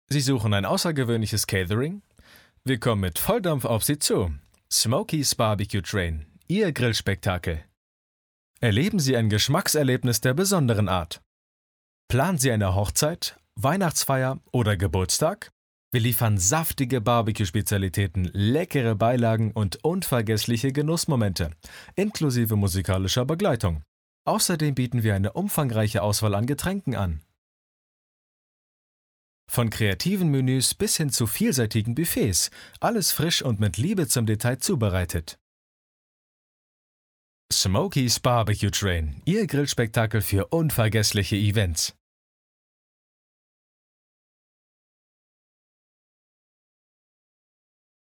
Sie suchen ein außergewöhnliches Catering? Wir kommen mit Volldampf auf Sie zu. Smokies Barbecue Train, Ihr Grillspektakel. Erleben Sie ein Geschmackserlebnis der besonderen Art. Planen Sie eine Hochzeit, Weihnachtsfeier oder Geburtstag? Wir liefern saftige Barbecue-Spezialitäten, leckere Beilagen und unvergessliche Genussmomente, inklusive musikalischer Begleitung. Außerdem bieten wir eine umfangreiche Auswahl an Getränken an. Von kreativen Menüs bis hin zu vielseitigen Buffets, alles frisch und mit Liebe zum Detail zubereitet. Smokies Barbecue Train, Ihr Grillspektakel für unvergessliche Events.